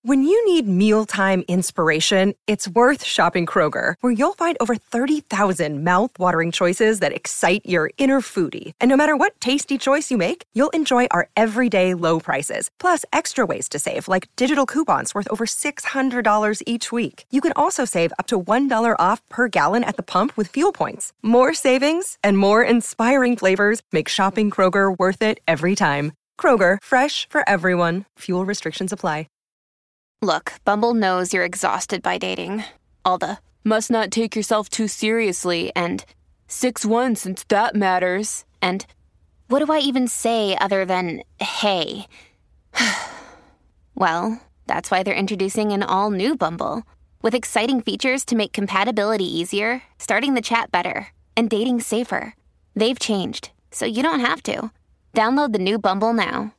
When you need mealtime inspiration, it's worth shopping Kroger, where you'll find over 30,000 mouth-watering choices that excite your inner foodie. And no matter what tasty choice you make, you'll enjoy our everyday low prices, plus extra ways to save, like digital coupons worth over $600 each week. You can also save up to $1 off per gallon at the pump with fuel points. More savings and more inspiring flavors make shopping Kroger worth it every time. Kroger, fresh for everyone. Fuel restrictions apply. Look, Bumble knows you're exhausted by dating. All the, must not take yourself too seriously, and 6'1" since that matters, and what do I even say other than, hey? Well, that's why they're introducing an all-new Bumble, with exciting features to make compatibility easier, starting the chat better, and dating safer. They've changed, so you don't have to. Download the new Bumble now.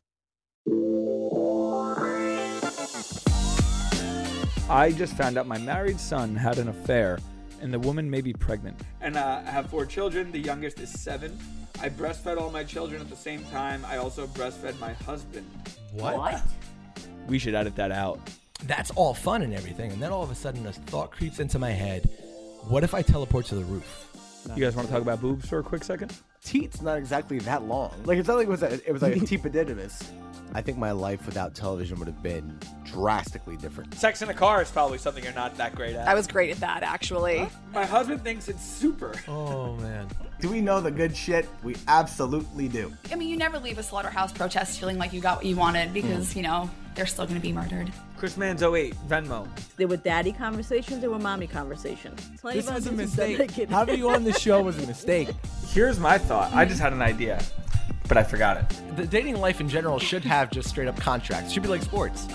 I just found out my married son had an affair, and the woman may be pregnant. And I have 4 children. The youngest is 7. I breastfed all my children at the same time. I also breastfed my husband. What? We should edit that out. That's all fun and everything, and then all of a sudden a thought creeps into my head. What if I teleport to the roof? You guys want to talk about boobs for a quick second? Teat's not exactly that long. Like, it's not like it was like a teepodidymus. I think my life without television would have been drastically different. Sex in a car is probably something you're not that great at. I was great at that, actually. My husband thinks it's super. Oh, man. Do we know the good shit? We absolutely do. I mean, you never leave a slaughterhouse protest feeling like you got what you wanted because, you know, they're still going to be murdered. Chris Mann's 08, Venmo. There were daddy conversations, there were mommy conversations. This was a mistake. Having you on the show was a mistake. Here's my thought. I just had an idea, but I forgot it. The dating life in general should have just straight up contracts. It should be like sports.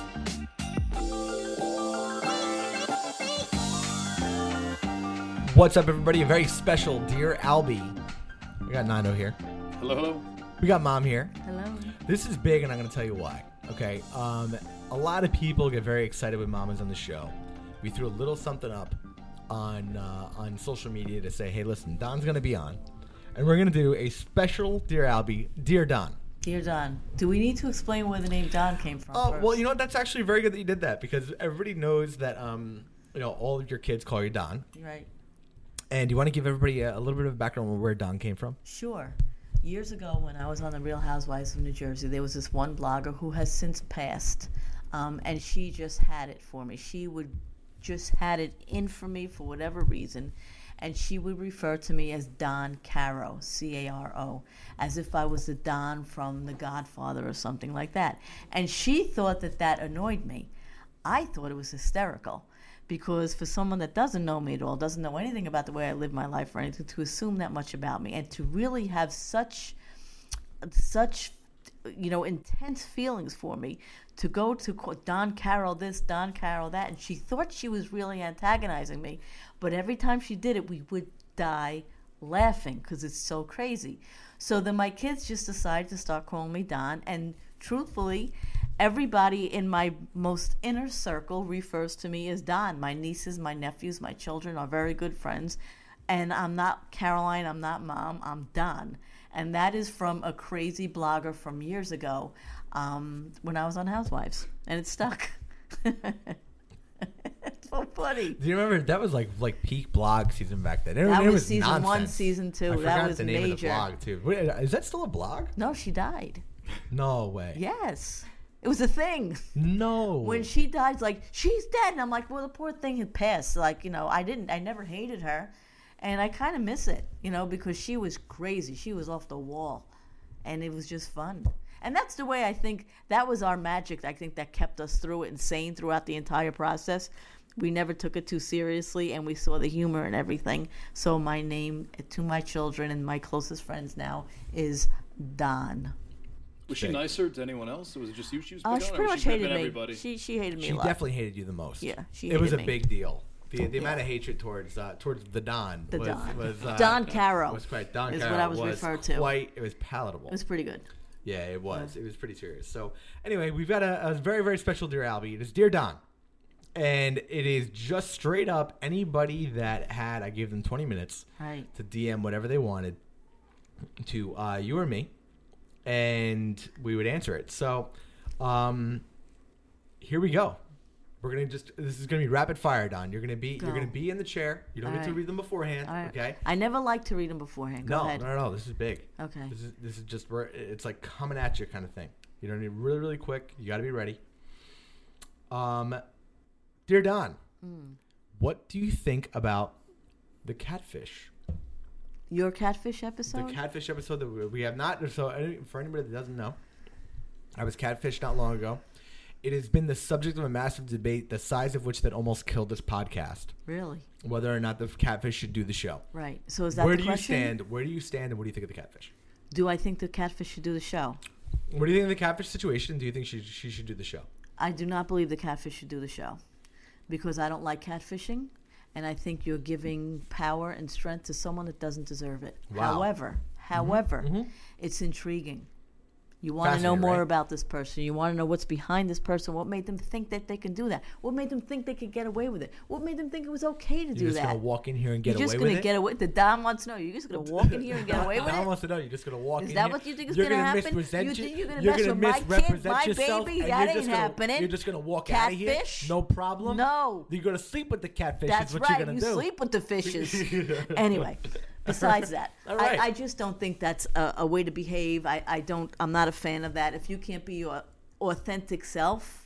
What's up, everybody? A very special Dear Albie. We got Nando here. Hello, hello. We got Mom here. Hello. This is big, and I'm going to tell you why. Okay, a lot of people get very excited when Mom is on the show. We threw a little something up on social media to say, hey, listen, Don's going to be on, and we're going to do a special Dear Albie, Dear Don. Dear Don, do we need to explain where the name Don came from? Oh, first? well, you know what? That's actually very good that you did that because everybody knows that, you know, all of your kids call you Don. Right. And do you want to give everybody a little bit of background on where Don came from? Sure. Years ago, when I was on The Real Housewives of New Jersey, there was this one blogger who has since passed, and she just had it for me. She would just had it in for me for whatever reason, and she would refer to me as Don Caro, C-A-R-O, as if I was the Don from The Godfather or something like that. And she thought that that annoyed me. I thought it was hysterical. Because for someone that doesn't know me at all, doesn't know anything about the way I live my life or anything, to assume that much about me and to really have such, you know, intense feelings for me, to go to Don Carroll this, Don Carroll that, and she thought she was really antagonizing me, but every time she did it, we would die laughing because it's so crazy. So then my kids just decided to start calling me Don, and truthfully, everybody in my most inner circle refers to me as Don. My nieces, my nephews, my children are very good friends. And I'm not Caroline, I'm not Mom, I'm Don. And that is from a crazy blogger from years ago when I was on Housewives. And it stuck. It's so funny. Do you remember? That was like peak blog season back then. That it was season nonsense. 1, season 2. I That forgot was the name major. of the blog, too. Wait, is that still a blog? No, she died. No way. Yes. It was a thing. No. When she died, it's like, she's dead. And I'm like, well, the poor thing had passed. Like, you know, I never hated her. And I kind of miss it, you know, because she was crazy. She was off the wall. And it was just fun. And that's the way I think, that was our magic, I think, that kept us through it and sane throughout the entire process. We never took it too seriously, and we saw the humor and everything. So my name to my children and my closest friends now is Don. Was she nicer to anyone else, or was it just you she was picking on? She pretty much hated me. Everybody? She hated me She a lot. definitely hated you the most. Yeah, she It was hated a me. big deal. The amount of hatred towards the Don was Don Caro was quite Don is Caro what I was referred to. It was palatable. It was pretty good. Yeah, it was. It was pretty serious. So anyway, we've got a very, very special Dear Albie. It is Dear Don. And it is just straight up anybody that had, I gave them 20 minutes to DM whatever they wanted to you or me, and we would answer it. So here we go. We're gonna this is gonna be rapid fire, Don. You're gonna be in the chair. You don't All need to right. read them beforehand. All right. Okay. I never like to read them beforehand. Go ahead. No. This is big. Okay. This is just where it's like coming at you kind of thing. You don't need really, really quick. You got to be ready. Dear Don, what do you think about the catfish? Your catfish episode? The catfish episode that we have not. So for anybody that doesn't know, I was catfished not long ago. It has been the subject of a massive debate, the size of which that almost killed this podcast. Really? Whether or not the catfish should do the show. Right. So is that the question? Where do you stand, and what do you think of the catfish? Do I think the catfish should do the show? What do you think of the catfish situation? Do you think she should do the show? I do not believe the catfish should do the show because I don't like catfishing, and I think you're giving power and strength to someone that doesn't deserve it. Wow. However, it's intriguing. You want to know more right? about this person. You want to know what's behind this person. What made them think that they can do that? What made them think they could get away with it? What made them think it was okay to do that? You're just going to walk in here and get away with it? You're just going to get away. The Don wants to know. You're just going to walk in here and get away with it? Don wants to know. You're just going to walk in here. Is that what you think is going to happen? You think you're going to mess with my kid, my baby? That ain't happening. You're just going to walk out of here? Catfish? No problem? No. You're going to sleep with the catfish That's is what right. you're going to do. You sleep with the fishes. Anyway. Besides that, All right. I just don't think that's a way to behave. I'm not a fan of that. If you can't be your authentic self,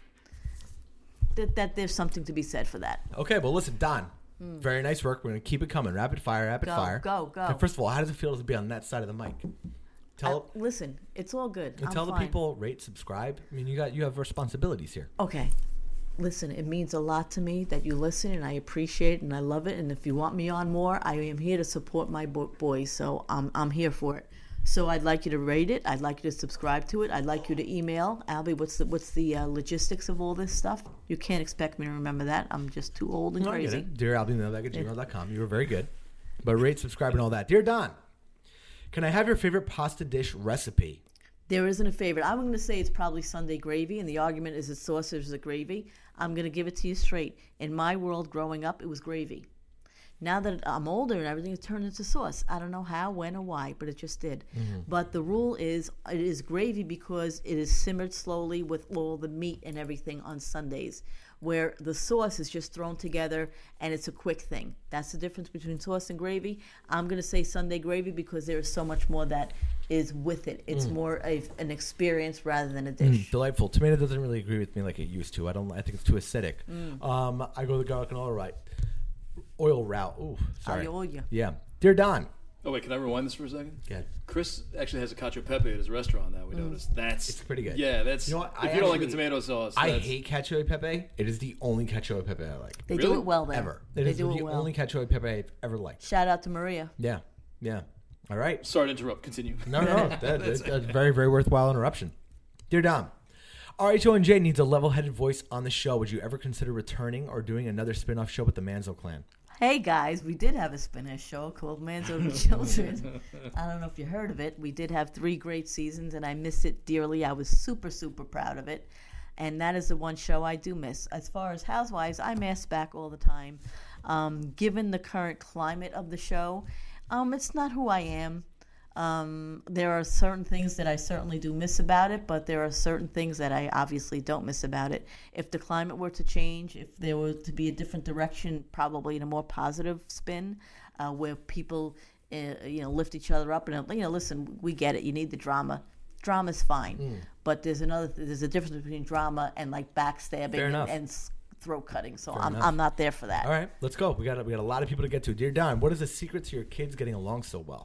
that there's something to be said for that. Okay, well, listen, Don, very nice work. We're going to keep it coming. Rapid fire. Go. Okay, first of all, how does it feel to be on that side of the mic? Listen, it's all good. Tell the people, rate, subscribe. I mean, you have responsibilities here. Okay. Listen, it means a lot to me that you listen, and I appreciate it, and I love it. And if you want me on more, I am here to support my boys, so I'm here for it. So I'd like you to rate it. I'd like you to subscribe to it. I'd like you to email Albie. What's the logistics of all this stuff? You can't expect me to remember that. I'm just too old and crazy. Dear Albie@gmail.com. You were very good, but rate, subscribe, and all that. Dear Don, can I have your favorite pasta dish recipe? There isn't a favorite. I'm going to say it's probably Sunday gravy, and the argument is it's sausage or gravy. I'm going to give it to you straight. In my world, growing up, it was gravy. Now that I'm older and everything has turned into sauce. I don't know how, when, or why, but it just did. But the rule is it is gravy because it is simmered slowly with all the meat and everything on Sundays, where the sauce is just thrown together and it's a quick thing. That's the difference between sauce and gravy. I'm going to say Sunday gravy because there is so much more that is with it. It's more of an experience rather than a dish. Delightful. Tomato doesn't really agree with me like it used to. I think it's too acidic. I go the garlic and oil route. Ooh, sorry. Aglio. Yeah. Dear Don. Oh, wait, can I rewind this for a second? Go ahead. Chris actually has a cacio e pepe at his restaurant that we noticed. It's pretty good. Yeah, that's. You know what? If you don't like the tomato sauce, I hate cacio e pepe. It is the only cacio e pepe I like. They do it well there. Ever. It is the only cacio e pepe I've ever liked. Shout out to Maria. Yeah. All right. Sorry to interrupt. Continue. No. That's a very, very worthwhile interruption. Dear Dom, RHONJ needs a level-headed voice on the show. Would you ever consider returning or doing another spin-off show with the Manzo clan? Hey guys, we did have a spin-off show called Manzo and Children. I don't know if you heard of it. We did have 3 great seasons, and I miss it dearly. I was super, super proud of it. And that is the one show I do miss. As far as Housewives, I mask back all the time. Given the current climate of the show, it's not who I am. There are certain things that I certainly do miss about it, but there are certain things that I obviously don't miss about it. If the climate were to change, if there were to be a different direction, probably in a more positive spin, where people, lift each other up and listen, we get it. You need the drama. Drama's fine, but there's a difference between drama and like backstabbing and throat cutting. So I'm not there for that. All right, let's go. We got a lot of people to get to. Dear Don, what is the secret to your kids getting along so well?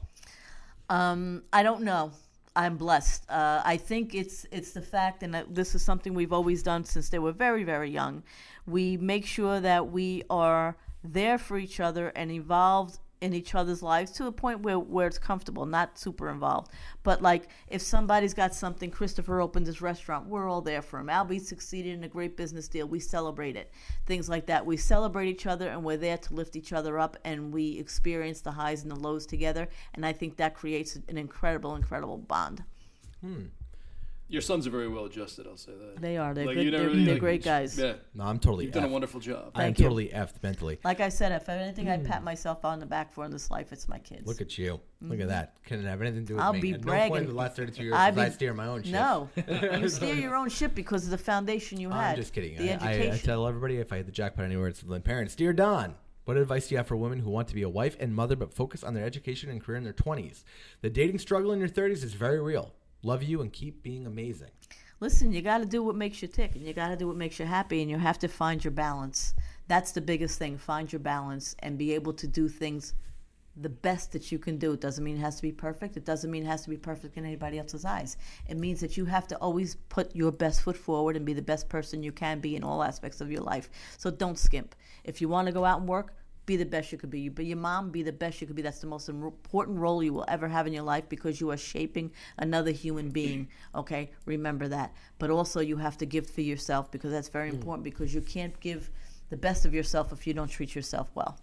I don't know. I'm blessed. I think it's the fact, and this is something we've always done since they were very, very young. We make sure that we are there for each other and involved in each other's lives to a point where it's comfortable, not super involved. But like if somebody's got something, Christopher opened this restaurant, we're all there for him. Albie succeeded in a great business deal, we celebrate it. Things like that. We celebrate each other and we're there to lift each other up, and we experience the highs and the lows together, and I think that creates an incredible, incredible bond. Your sons are very well adjusted, I'll say that. They are. They're Like, good. you never They're, really, they're like, great guys. Yeah. No, I'm totally You've done a effed. wonderful job. I'm Thank you. totally effed mentally. Like I said, if anything I pat myself on the back for in this life, it's my kids. Look at you. Look at that. Couldn't have anything to do with I'll me. be At bragging. no point in the last 32 years I'd did I be- steer my own ship. No, you steer your own ship because of the foundation you had. I'm just kidding. The I education. tell everybody if I hit the jackpot anywhere, it's the parents. Dear Don, what advice do you have for women who want to be a wife and mother but focus on their education and career in their 20s? The dating struggle in your 30s is very real. Love you and keep being amazing. Listen, you got to do what makes you tick, and you got to do what makes you happy, and you have to find your balance. That's the biggest thing. Find your balance and be able to do things the best that you can do. It doesn't mean it has to be perfect. It doesn't mean it has to be perfect in anybody else's eyes. It means that you have to always put your best foot forward and be the best person you can be in all aspects of your life. So don't skimp. If you want to go out and work, be the best you could be. You be your mom, be the best you could be. That's the most important role you will ever have in your life because you are shaping another human being, okay? Remember that. But also you have to give for yourself because that's very important because you can't give the best of yourself if you don't treat yourself well.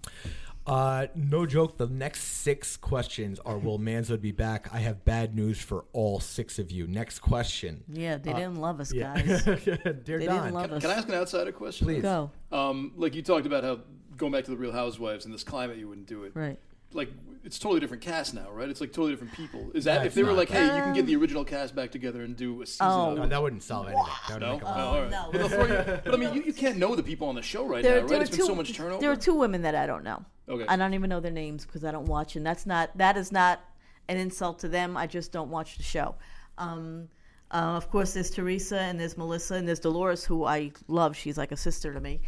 No joke. The next 6 questions are, will Manzo be back? I have bad news for all 6 of you. Next question. Yeah, they didn't love us, Yeah. guys. Dear They Don, didn't love us. Can I ask an outsider question? Please. Go. Like you talked about how going back to the Real Housewives in this climate, you wouldn't do it. Right. Like it's totally different cast now, right? It's like totally different people. Is No, that if it's they were not. like, hey, you can get the original cast back together and do a season Oh. of No, it? that wouldn't solve anything. That would No? make a All right. no. But, before but I mean, you can't know the people on the show right now, right? It's been so much turnover. There are 2 women that I don't know. Okay. I don't even know their names because I don't watch, and that is not an insult to them. I just don't watch the show. Of course, there's Teresa and there's Melissa and there's Dolores, who I love. She's like a sister to me.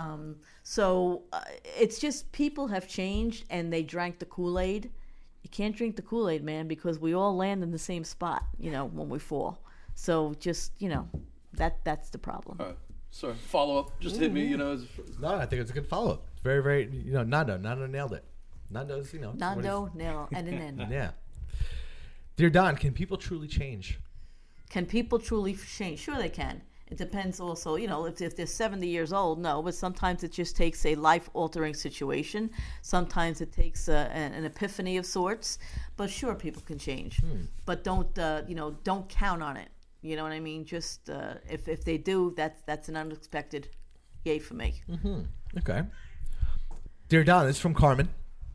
So it's just people have changed and they drank the Kool-Aid. You can't drink the Kool-Aid, man, because we all land in the same spot, when we fall. So just, that's the problem. All right. Sorry. Follow up. Just hit me. No, I think it's a good follow-up. Very, very, Nando nailed it. Nando's, Nando, nail, and an N. Yeah. Dear Don, can people truly change? Can people truly change? Sure they can. It depends also, if they're 70 years old, no, but sometimes it just takes a life-altering situation. Sometimes it takes an epiphany of sorts. But sure, people can change. But don't count on it. You know what I mean? Just if they do, that's an unexpected yay for me. Mm-hmm. Okay. Dear Don, this is from Carmen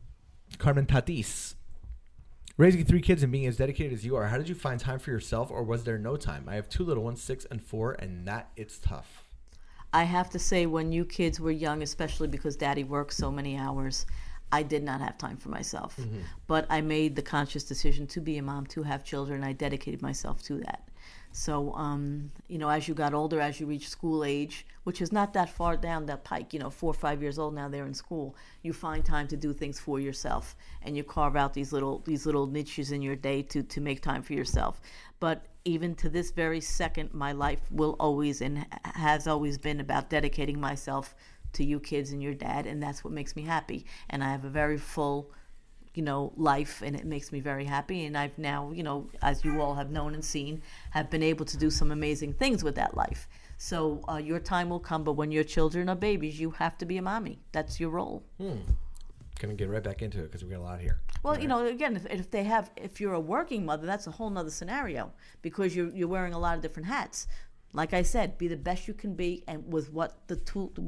Tatis. Raising 3 kids and being as dedicated as you are, how did you find time for yourself, or was there no time? I have 2 little ones, 6 and 4, and that it's tough. I have to say, when you kids were young, especially because Daddy worked so many hours, I did not have time for myself. Mm-hmm. But I made the conscious decision to be a mom, to have children. I dedicated myself to that. So, as you got older, as you reached school age, which is not that far down that pike, 4 or 5 years old now, they're in school, you find time to do things for yourself, and you carve out these little niches in your day to make time for yourself. But even to this very second, my life will always and has always been about dedicating myself to you kids and your dad, and that's what makes me happy. And I have a very full life, and it makes me very happy. And I've now, as you all have known and seen, have been able to do some amazing things with that life. So your time will come, but when your children are babies, you have to be a mommy. That's your role. Gonna get right back into it because we got a lot here. Well, again, if you're a working mother, that's a whole nother scenario because you're wearing a lot of different hats. Like I said, be the best you can be, and with what the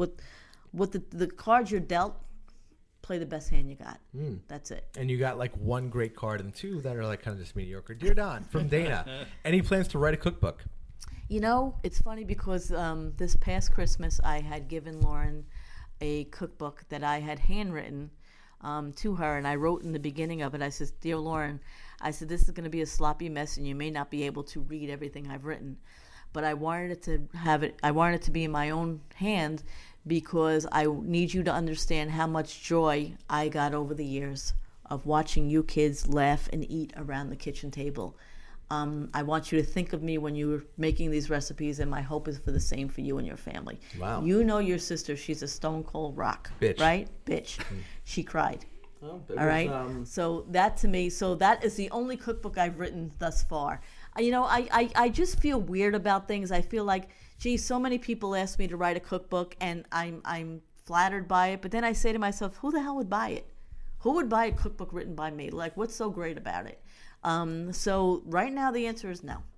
cards you're dealt, play the best hand you got. That's it. And you got like 1 great card and 2 that are like kind of just mediocre. Dear Don, from Dana, any plans to write a cookbook? It's funny because this past Christmas I had given Lauren a cookbook that I had handwritten to her, and I wrote in the beginning of it, I said, "Dear Lauren," I said, "this is going to be a sloppy mess and you may not be able to read everything I've written, but I wanted it to be in my own hand because I need you to understand how much joy I got over the years of watching you kids laugh and eat around the kitchen table. I want you to think of me when you were making these recipes, and my hope is for the same for you and your family." Wow. You know your sister, she's a stone cold rock. Bitch. Right? Bitch. She cried. All right? So that to me, that is the only cookbook I've written thus far. I just feel weird about things. I feel like, gee, so many people ask me to write a cookbook, and I'm flattered by it. But then I say to myself, who the hell would buy it? Who would buy a cookbook written by me? Like, what's so great about it? So right now the answer is no.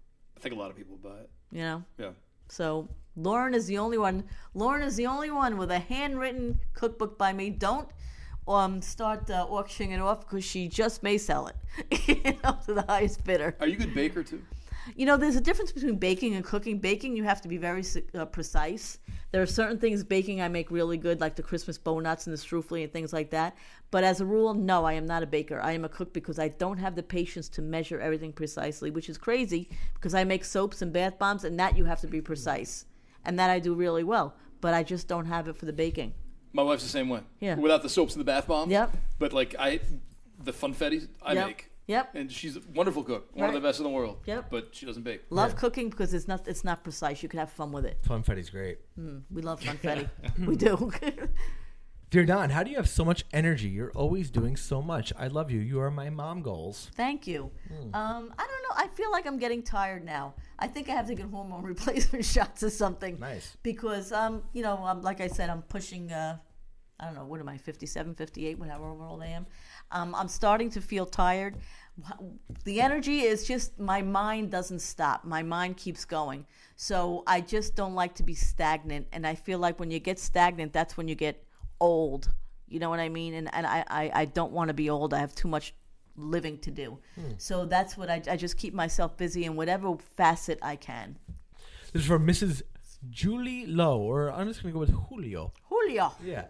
think a lot of people buy it. You know. Yeah. So Lauren is the only one. Lauren is the only one with a handwritten cookbook by me. Don't start auctioning it off because she just may sell it, to the highest bidder. Are you a good baker too? You know, there's a difference between baking and cooking. Baking, you have to be very precise. There are certain things baking I make really good, like the Christmas bonuts and the strufli and things like that. But as a rule, no, I am not a baker. I am a cook because I don't have the patience to measure everything precisely, which is crazy because I make soaps and bath bombs, and that you have to be precise. And that I do really well. But I just don't have it for the baking. My wife's the same way. Yeah. Without the soaps and the bath bombs. Yep. But like the funfettis I make. Yep. And she's a wonderful cook, one of the best in the world. Yep. But she doesn't bake. Love cooking because it's not precise. You can have fun with it. Funfetti's great. We love funfetti. We do. Dear Don, how do you have so much energy? You're always doing so much. I love you. You are my mom goals. Thank you. I don't know. I feel like I'm getting tired now. I think I have to get hormone replacement shots or something. Nice. Because, like I said, I'm pushing, I don't know, what am I, 57, 58, whatever old I am. I'm starting to feel tired. The energy is just, my mind doesn't stop. My mind keeps going. So I just don't like to be stagnant. And I feel like when you get stagnant, that's when you get old. You know what I mean? And I don't want to be old. I have too much living to do. So that's what I just keep myself busy in whatever facet I can. This is from Mrs. Julie Lowe, or I'm just going to go with Julio. Julio. Yeah.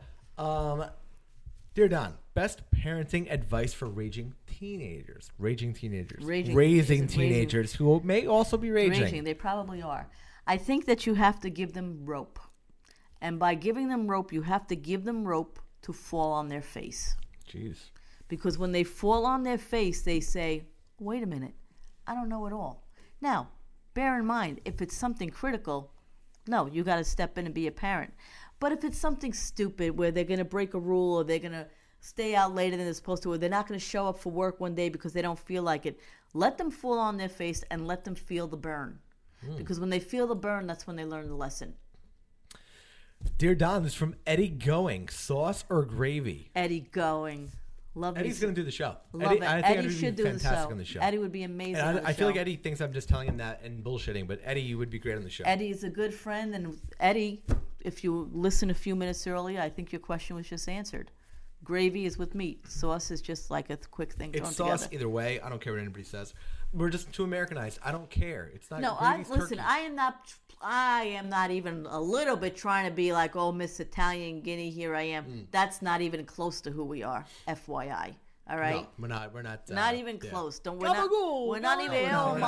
Dear Don, best parenting advice for raging teenagers. Raising teenagers who may also be raging. They probably are. I think that you have to give them rope. And by giving them rope, you have to give them rope to fall on their face. Jeez. Because when they fall on their face, they say, wait a minute, I don't know it all. Now, bear in mind, if it's something critical, no, you got to step in and be a parent. But if it's something stupid where they're going to break a rule or they're going to stay out later than they're supposed to, or they're not going to show up for work one day because they don't feel like it, let them fall on their face and let them feel the burn. Because when they feel the burn, that's when they learn the lesson. Dear Don, this is from Eddie Going. Sauce or gravy? Eddie Going. Love Eddie's going to do the show. Love it. I think Eddie should do fantastic the on the show. Eddie would be amazing on the show. I feel like Eddie thinks I'm just telling him that and bullshitting, but Eddie, you would be great on the show. Eddie's a good friend, and Eddie, if you listen a few minutes earlier, I think your question was just answered. Gravy is with meat. Sauce is just like a quick thing thrown together. It's sauce together. Either way. I don't care what anybody says. We're just too Americanized. I don't care. It's not. No, listen. I am not even a little bit trying to be like, oh, Miss Italian Guinea. Here I am. That's not even close to who we are. FYI. All right. No, we're not. Not even close. Yeah. We're not even.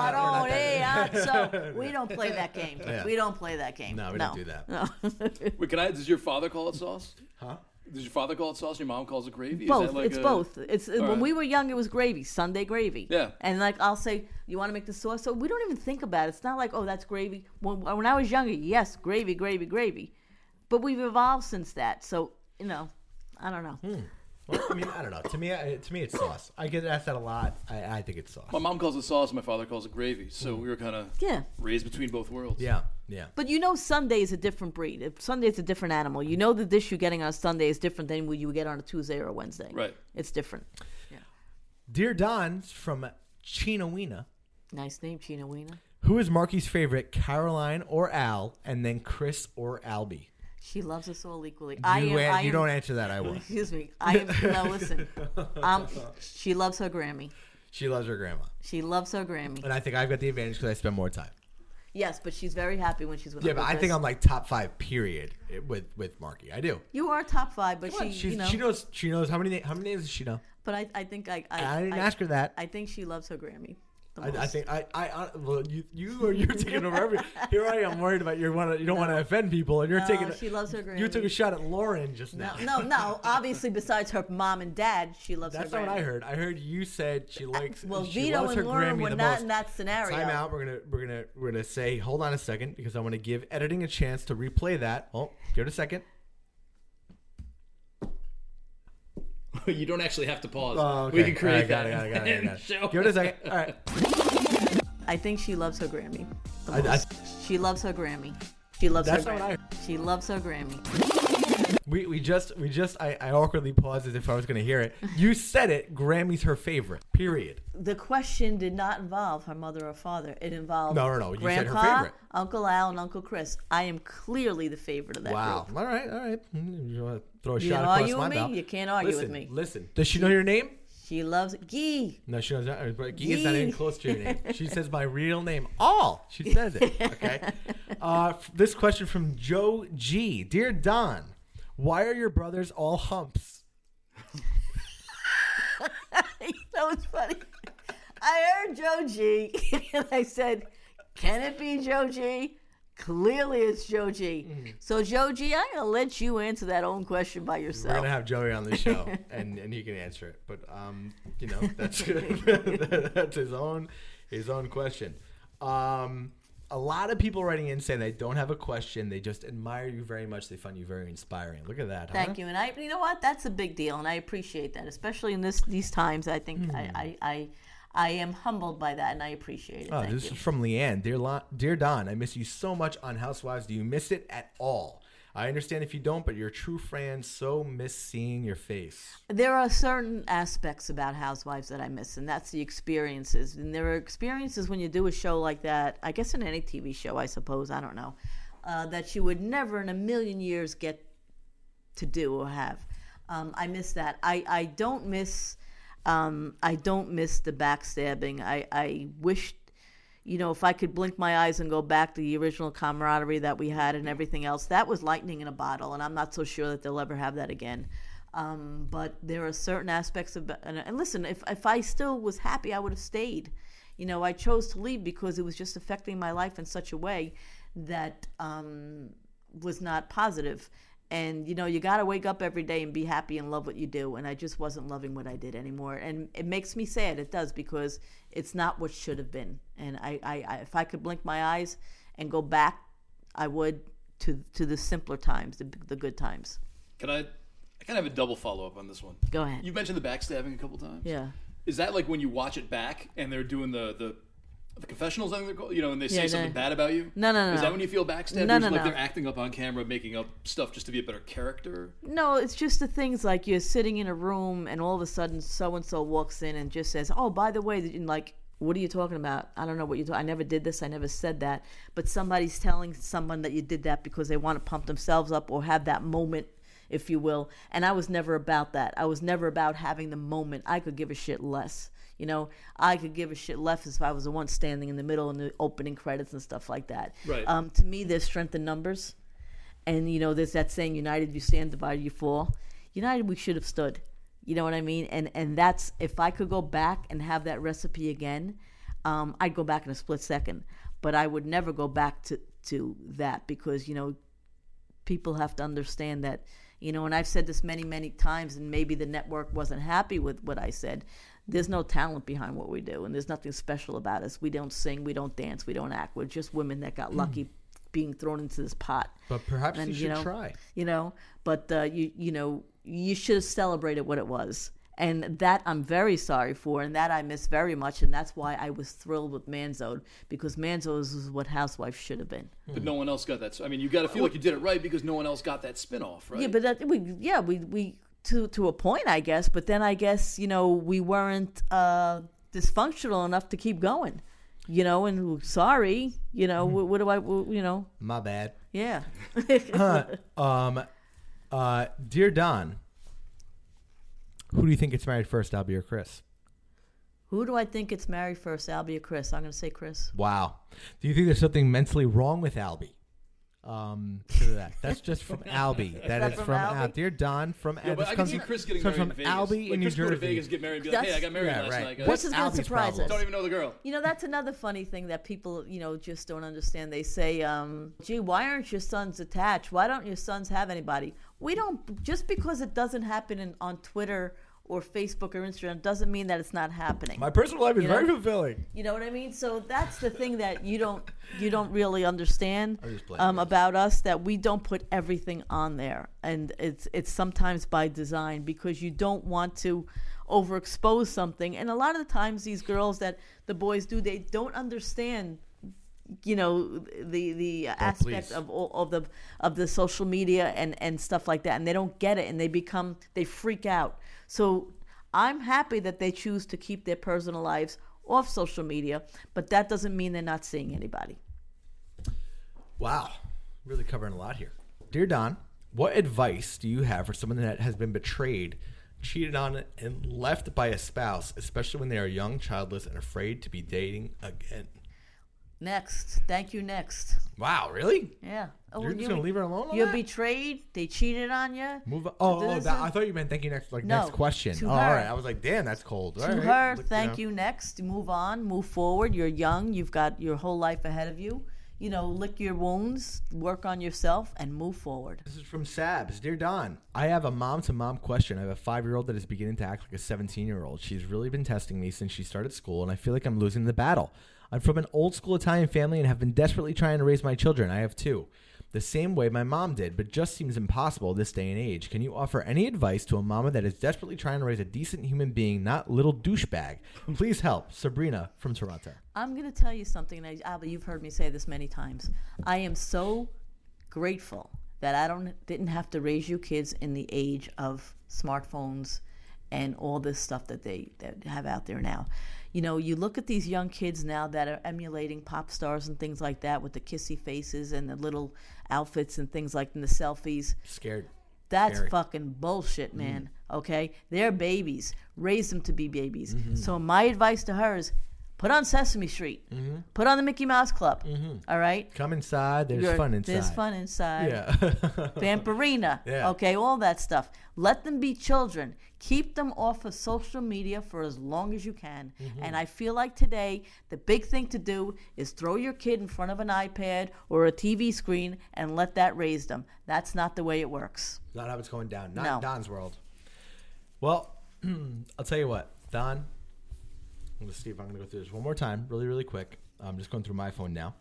So we don't play that game. Yeah. We don't play that game. No, we don't do that. No. Wait, does your father call it sauce? Huh? Does your father call it sauce? Your mom calls it gravy? Both. Is that like it's both. It's when right. we were young, it was gravy, Sunday gravy. Yeah. And like I'll say, you want to make the sauce? So we don't even think about it. It's not like, oh, that's gravy. When I was younger, yes, gravy. But we've evolved since that. So I don't know. Well, I mean, I don't know. To me, it's sauce. I get asked that a lot. I think it's sauce. My mom calls it sauce. My father calls it gravy. So we were kind of raised between both worlds. Yeah. But Sunday is a different breed. Sunday is a different animal. You know the dish you're getting on a Sunday is different than what you get on a Tuesday or a Wednesday. Right. It's different. Yeah. Dear Don, from Chinawina. Nice name, Chinawina. Who is Marky's favorite, Caroline or Al, and then Chris or Albie? She loves us all equally. You don't answer that, I will. Excuse me. Listen. She loves her Grammy. She loves her grandma. She loves her Grammy. And I think I've got the advantage because I spend more time. Yes, but she's very happy when she's with Yeah, but I think I'm like top 5 period with Marky. I do. You are top 5, but she knows how many names does she know? But I think I didn't ask her that. I think she loves her Grammy. I think you're taking over every. Here I am worried about you don't want to offend people, and you're taking. She loves her Grammy. You took a shot at Lauren just now. No. Obviously, besides her mom and dad, she loves. That's her Grammy. not what I heard. I heard you said she likes. Well, she Vito loves and her Lauren Grammy were the not most. in that scenario. Time out. We're gonna say hold on a second because I want to give editing a chance to replay that. Oh, give it a second. You don't actually have to pause. Oh, okay. We can create Got that. it. Give it a second. All right. I think she loves her Grammy. I She loves her Grammy. She loves That's her not what I Grammy. heard. She loves her Grammy. I awkwardly paused as if I was going to hear it. You said it. Grammy's her favorite. Period. The question did not involve her mother or father. It involved No. You said her Grandpa, favorite. Uncle Al, and Uncle Chris. I am clearly the favorite of that group. All right. You want to throw a You shot can't across argue my with me? belt? You can't argue with me. Listen. Does she know your name? She loves Guy. No, she knows not. But Guy is not even close to your name. She says my real name. All. She says it. Okay. This question from Joe G. Dear Don, why are your brothers all humps? You know what's funny? I heard Joe G. And I said, can it be Joe G? Clearly it's Joe G. So Joe G, I'm going to let you answer that own question by yourself. We're going to have Joey on the show, and he can answer it. But, that's that's his own question. A lot of people writing in saying they don't have a question. They just admire you very much. They find you very inspiring. Look at that. Thank you. And you know what? That's a big deal, and I appreciate that, especially in these times. I think I am humbled by that, and I appreciate it. Thank This you. is from Leanne. Dear Don, I miss you so much on Housewives. Do you miss it at all? I understand if you don't, but you're a true fan, so miss seeing your face. There are certain aspects about Housewives that I miss, and that's the experiences. And there are experiences when you do a show like that, I guess in any TV show, I suppose, I don't know, that you would never in a million years get to do or have. I miss that. I don't miss the backstabbing. I wish, if I could blink my eyes and go back to the original camaraderie that we had and everything else, that was lightning in a bottle, and I'm not so sure that they'll ever have that again. But there are certain aspects of, and listen, if I still was happy, I would have stayed. I chose to leave because it was just affecting my life in such a way that was not positive. And, you got to wake up every day and be happy and love what you do. And I just wasn't loving what I did anymore. And it makes me sad. It does, because it's not what should have been. And I if I could blink my eyes and go back, I would to the simpler times, the good times. I kind of have a double follow-up on this one. Go ahead. You mentioned the backstabbing a couple times. Yeah. Is that like when you watch it back and they're doing the confessionals, I think they're called, and they say something bad about you? No. Is that when you feel backstabbed? No. Like they're acting up on camera, making up stuff just to be a better character? No, it's just the things like you're sitting in a room and all of a sudden so-and-so walks in and just says, oh, by the way, what are you talking about? I don't know what you're talking. I never did this. I never said that. But somebody's telling someone that you did that because they want to pump themselves up or have that moment, if you will. And I was never about that. I was never about having the moment. I could give a shit less. I could give a shit less if I was the one standing in the middle in the opening credits and stuff like that. Right. To me, there's strength in numbers. And, there's that saying, united you stand, divided you fall. United, we should have stood. You know what I mean? And that's, if I could go back and have that recipe again, I'd go back in a split second. But I would never go back to that because, people have to understand that, and I've said this many, many times, and maybe the network wasn't happy with what I said. There's no talent behind what we do, and there's nothing special about us. We don't sing, we don't dance, we don't act. We're just women that got lucky being thrown into this pot. But perhaps you should try. But you should have celebrated what it was. And that I'm very sorry for, and that I miss very much, and that's why I was thrilled with Manzode, because Manzode is what Housewives should have been. But no one else got that. I mean, you got to feel like you did it right because no one else got that spinoff, right? Yeah, but we to a point, I guess. But then I guess we weren't dysfunctional enough to keep going. And sorry, what do I, My bad. Yeah. Dear Don, who do you think gets married first, Albie or Chris? Who do I think gets married first, Albie or Chris? I'm going to say Chris. Wow. Do you think there's something mentally wrong with Albie? That's just from Albie. That is from Albie. Dear Don, from Albie. But I can see Chris getting married in Vegas. Albie in New Jersey. Chris go to Vegas, get married, and be like, hey, I got married last night. Guys. This is going to surprise us. Don't even know the girl. That's another funny thing that people, just don't understand. They say, gee, why aren't your sons attached? Why don't your sons have anybody? We don't, just because it doesn't happen on Twitter or Facebook or Instagram doesn't mean that it's not happening. My personal life is very fulfilling. You know what I mean? So that's the thing that you don't really understand about us, that we don't put everything on there, and it's sometimes by design because you don't want to overexpose something. And a lot of the times these girls that the boys do, they don't understand the aspect of all of the social media and stuff like that, and they don't get it, and they freak out. So I'm happy that they choose to keep their personal lives off social media, but that doesn't mean they're not seeing anybody. Wow, really covering a lot here. Dear Don, what advice do you have for someone that has been betrayed, cheated on, and left by a spouse, especially when they are young, childless, and afraid to be dating again? Next. Thank you, next. Wow, really? Yeah. You're just going to leave her alone on You're that? betrayed. They cheated on you. Move on. I thought you meant thank you next, No, next question. to All her. right. I was like, damn, that's cold. To her, thank you, next. Move on. Move forward. You're young. You've got your whole life ahead of you. Lick your wounds, work on yourself, and move forward. This is from Sabs. Dear Don, I have a mom-to-mom question. I have a 5-year-old that is beginning to act like a 17-year-old. She's really been testing me since she started school, and I feel like I'm losing the battle. I'm from an old-school Italian family and have been desperately trying to raise my children. I have 2. The same way my mom did, but just seems impossible this day and age. Can you offer any advice to a mama that is desperately trying to raise a decent human being, not little douchebag? Please help. Sabrina from Toronto. I'm going to tell you something, Alba, you've heard me say this many times. I am so grateful that I didn't have to raise you kids in the age of smartphones and all this stuff that they have out there now. You look at these young kids now that are emulating pop stars and things like that with the kissy faces and the little outfits and things like, and the selfies. Scared. That's Scary. fucking bullshit, man. Okay? They're babies. Raise them to be babies. Mm-hmm. So my advice to her is put on Sesame Street. Mm-hmm. Put on the Mickey Mouse Club. All right? Come inside. There's fun inside. There's fun inside. Yeah. Vampirina. Yeah. Okay, all that stuff. Let them be children. Keep them off of social media for as long as you can. Mm-hmm. And I feel like today, the big thing to do is throw your kid in front of an iPad or a TV screen and let that raise them. That's not the way it works. Not how it's going down. Not No. in Don's world. Well, I'll tell you what. Don, I'm going to see if I'm going to go through this one more time really, really quick. I'm just going through my phone now.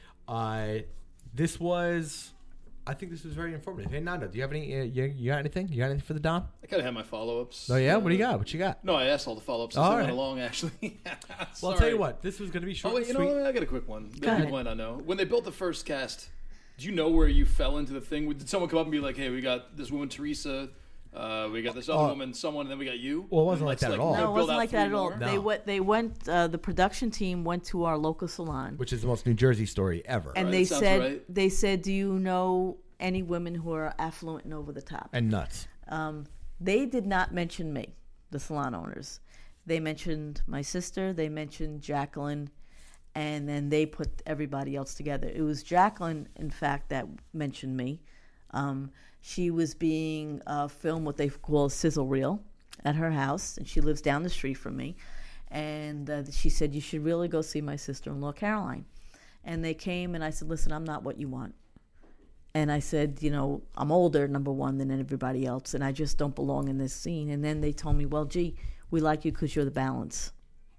I think this was very informative. Hey, Nando, do you have any? You got anything? You got anything for the Don? I kind of have my follow-ups. Oh yeah, what do you got? What you got? No, I asked all the follow-ups as All I right. went along. Actually, Well, I'll tell you what. This was going to be short. Oh, wait, you and know sweet. what? I got a quick one. Go People ahead. might not know. When they built the first cast, do you know where you fell into the thing? Did someone come up and be like, "Hey, we got this woman Teresa, we got this other woman, someone, and then we got you"? Well, it wasn't And like that at all. we're No, gonna it build wasn't out like that 3 at all. more? They went. The production team went to our local salon, Which is the most New Jersey story ever. and Right, they sounds said, right. "Do you know any women who are affluent and over the top?" And nuts. They did not mention me, the salon owners. They mentioned my sister. They mentioned Jacqueline, and then they put everybody else together. It was Jacqueline, in fact, that mentioned me. She was being filmed what they call a sizzle reel at her house, and she lives down the street from me. And she said, "You should really go see my sister-in-law, Caroline." And they came, and I said, "Listen, I'm not what you want." And I said, I'm older, number one, than everybody else, and I just don't belong in this scene. And then they told me, well, gee, we like you because you're the balance.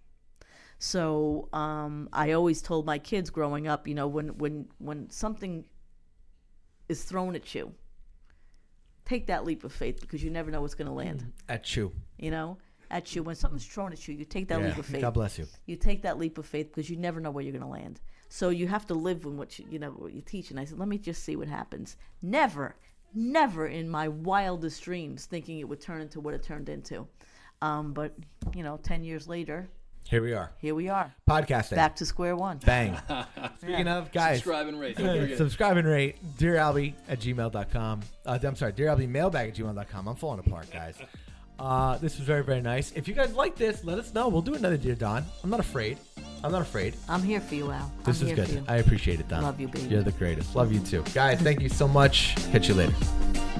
So I always told my kids growing up, when something is thrown at you, take that leap of faith because you never know what's going to land. At you. At you. When something's thrown at you, you take that leap of faith. God bless you. You take that leap of faith because you never know where you're going to land. So you have to live with what what you teach. And I said, let me just see what happens. Never in my wildest dreams thinking it would turn into what it turned into. But 10 years later, Here we are. Podcasting. Back to square one. Bang. Speaking of, guys. Subscribe and rate. Don't forget. Subscribe and rate. DearAlbie@gmail.com. I'm sorry, DearAlbieMailbag@gmail.com. I'm falling apart, guys. This was very, very nice. If you guys like this, let us know. We'll do another Dear Don. I'm not afraid. I'm here for you, Al. This I'm is here good. for you. I appreciate it, Don. Love you, baby. You're the greatest. Love you too. Guys, thank you so much. Catch you later.